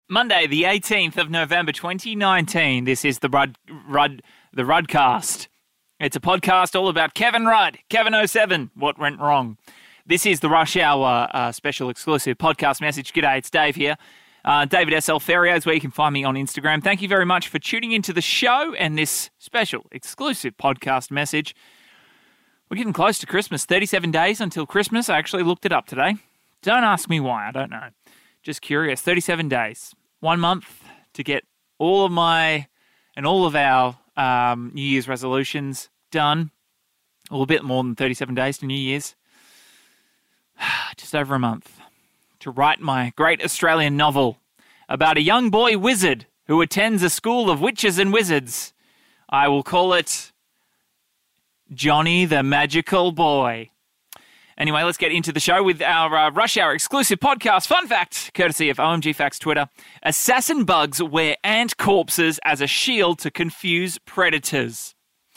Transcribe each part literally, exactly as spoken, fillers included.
Monday, the eighteenth of November, twenty nineteen. This is the Rudd, Rudd, the Ruddcast. It's a podcast all about Kevin Rudd, Kevin oh seven, what went wrong. This is the Rush Hour uh, special exclusive podcast message. G'day, it's Dave here. Uh, David S L Ferrier is where you can find me on Instagram. Thank you very much for tuning into the show and this special exclusive podcast message. We're getting close to Christmas. thirty-seven days until Christmas. I actually looked it up today. Don't ask me why. I don't know. Just curious. thirty-seven days. One month to get all of my and all of our um, New Year's resolutions done. A little bit more than thirty-seven days to New Year's. Just over a month to write my great Australian novel about a young boy wizard who attends a school of witches and wizards. I will call it Johnny the Magical Boy. Anyway, let's get into the show with our uh, Rush Hour exclusive podcast. Fun fact, courtesy of O M G Facts Twitter. Assassin bugs wear ant corpses as a shield to confuse predators.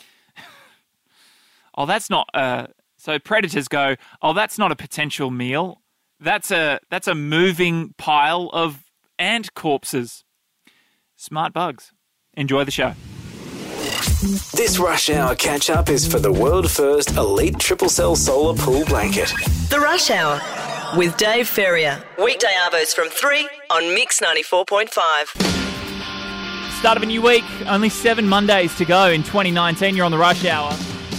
oh, that's not... Uh, so predators go, oh, that's not a potential meal. That's a that's a moving pile of ant corpses. Smart bugs. Enjoy the show. This Rush Hour catch-up is for the world-first elite triple cell solar pool blanket. The Rush Hour with Dave Ferrier. Weekday arvos from three on Mix ninety-four point five. Start of a new week. Only seven Mondays to go in twenty nineteen. You're on the Rush Hour.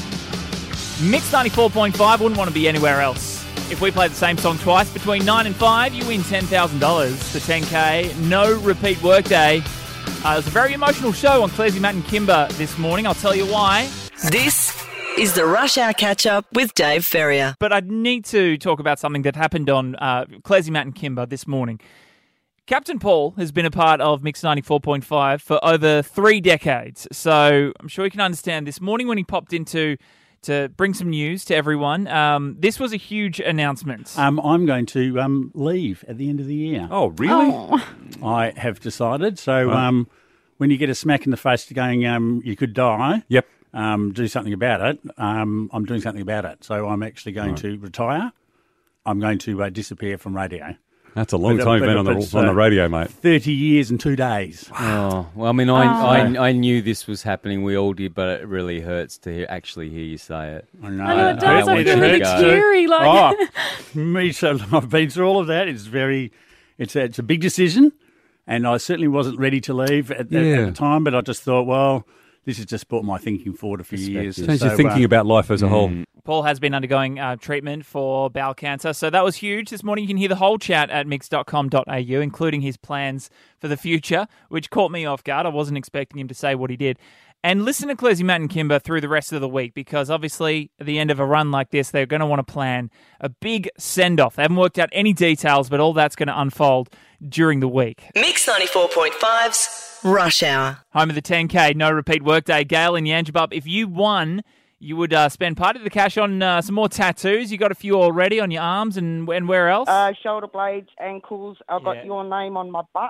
Mix ninety-four point five. Wouldn't want to be anywhere else. If we play the same song twice between nine and five, you win ten thousand dollars. The ten K. No repeat workday. Uh, it was a very emotional show on Clazy, Matt and Kimber this morning. I'll tell you why. This is the Rush Hour catch-up with Dave Ferrier. But I need to talk about something that happened on uh, Clazy, Matt and Kimber this morning. Captain Paul has been a part of Mix ninety-four point five for over three decades. So I'm sure you can understand this morning when he popped into to bring some news to everyone. Um, this was a huge announcement. Um, I'm going to um, leave at the end of the year. Oh, really? Oh. I have decided. So Right. um, when you get a smack in the face to going, um, you could die, Yep. um, do something about it, um, I'm doing something about it. So I'm actually going Right. to retire. I'm going to uh, disappear from radio. That's a long But, uh, time you've but, been uh, on the, but, on the uh, radio, mate. thirty years and two days. Oh, well, I mean, I, Oh. I I knew this was happening. We all did, but it really hurts to hear, actually hear you say it. I know. I know it does. I I want feel you a to bit go. teary. Like, Oh, me so I've been through all of that. It's very, it's a, it's a big decision, and I certainly wasn't ready to leave at, at, Yeah. at the time. But I just thought, well, this has just brought my thinking forward a few years. Change So, your thinking uh, about life as a whole. Paul has been undergoing uh, treatment for bowel cancer, so that was huge. This morning you can hear the whole chat at mix dot com dot a u, including his plans for the future, which caught me off guard. I wasn't expecting him to say what he did. And listen to Clazy, Matt and Kimber through the rest of the week, because obviously at the end of a run like this, they're going to want to plan a big send-off. They haven't worked out any details, but all that's going to unfold during the week. Mix ninety-four point five's Rush Hour. Home of the ten K, no repeat workday. Gail in Yangebup, if you won, you would uh, spend part of the cash on uh, some more tattoos. You got a few already on your arms and, and where else? Uh, shoulder blades, ankles. I got Yeah. your name on my butt.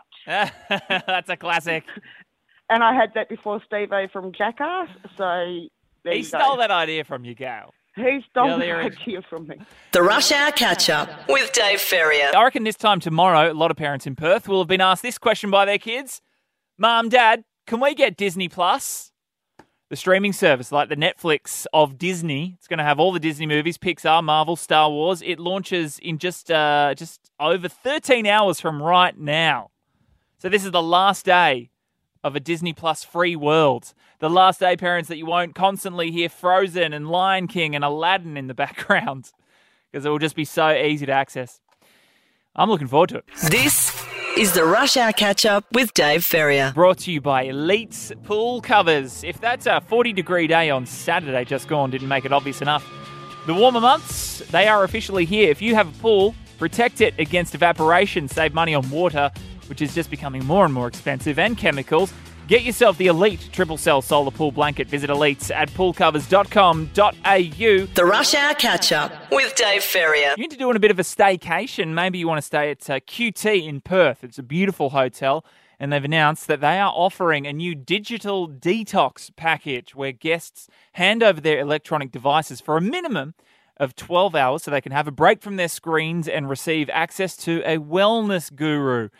That's a classic. And I had that before Steve-O from Jackass. So there He you stole go. that idea from you, Gail. He stole Yeah, the there is. idea from me. The Rush Hour catch-up with Dave Ferrier. I reckon this time tomorrow, a lot of parents in Perth will have been asked this question by their kids. Mum, Dad, can we get Disney Plus? The streaming service, like the Netflix of Disney. It's going to have all the Disney movies, Pixar, Marvel, Star Wars. It launches in just uh, just over thirteen hours from right now. So this is the last day of a Disney Plus free world. The last day, parents, that you won't constantly hear Frozen and Lion King and Aladdin in the background, because it will just be so easy to access. I'm looking forward to it. This is the Rush Hour catch-up with Dave Ferrier. Brought to you by Elite's Pool Covers. If that's a forty degree day on Saturday just gone, didn't make it obvious enough, the warmer months, they are officially here. If you have a pool, protect it against evaporation, save money on water, which is just becoming more and more expensive, and chemicals. Get yourself the Elite Triple Cell Solar Pool Blanket. Visit Elites at pool covers dot com dot a u. The Rush Hour catch-up with Dave Ferrier. You're into doing a bit of a staycation. Maybe you want to stay at uh, Q T in Perth. It's a beautiful hotel, and they've announced that they are offering a new digital detox package where guests hand over their electronic devices for a minimum of twelve hours so they can have a break from their screens and receive access to a wellness guru.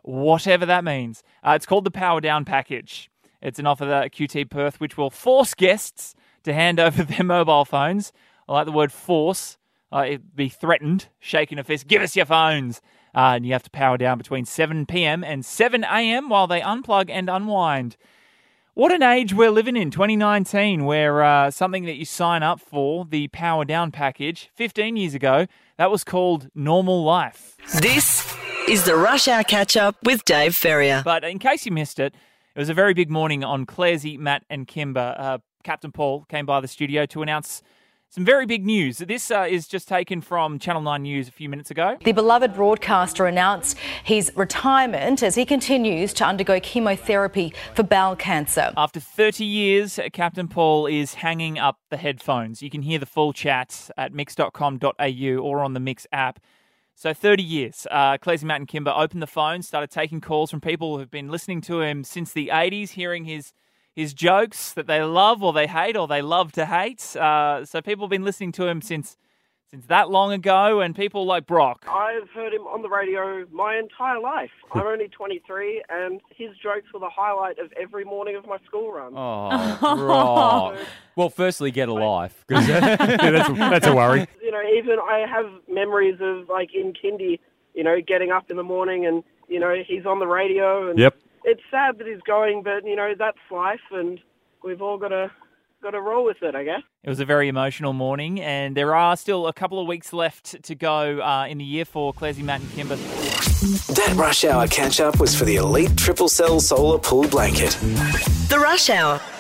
whatever that means. Uh, it's called the Power Down Package. It's an offer that Q T Perth, which will force guests to hand over their mobile phones. I like the word force. Uh, it'd be threatened, shaking a fist, give us your phones. Uh, and you have to power down between seven p.m. and seven a.m. while they unplug and unwind. What an age we're living in, twenty nineteen, where uh, something that you sign up for, the Power Down Package, fifteen years ago, that was called Normal Life. This is the Rush Hour Catch-Up with Dave Ferrier. But in case you missed it, it was a very big morning on Claresy, Matt and Kimber. Uh, Captain Paul came by the studio to announce some very big news. This uh, is just taken from Channel nine News a few minutes ago. The beloved broadcaster announced his retirement as he continues to undergo chemotherapy for bowel cancer. After thirty years, Captain Paul is hanging up the headphones. You can hear the full chat at mix dot com dot a u or on the Mix app. So thirty years. Uh, Claresy, Matt and Kimber opened the phone, started taking calls from people who have been listening to him since the eighties, hearing his his jokes that they love or they hate or they love to hate. Uh, so people have been listening to him since since that long ago, and people like Brock. I've heard him on the radio my entire life. I'm only twenty-three, and his jokes were the highlight of every morning of my school run. Oh, Brock. Well, firstly, get a life. 'Cause yeah, that's, a, that's a worry. You know, even I have memories of, like, in kindy, you know, getting up in the morning and, you know, he's on the radio. And yep. It's sad that he's going, but, you know, that's life, and we've all got to got to roll with it, I guess. It was a very emotional morning, and there are still a couple of weeks left to go uh, in the year for Claresy, Matt and Kimber. That Rush Hour catch-up was for the Elite Triple Cell Solar Pool Blanket. The Rush Hour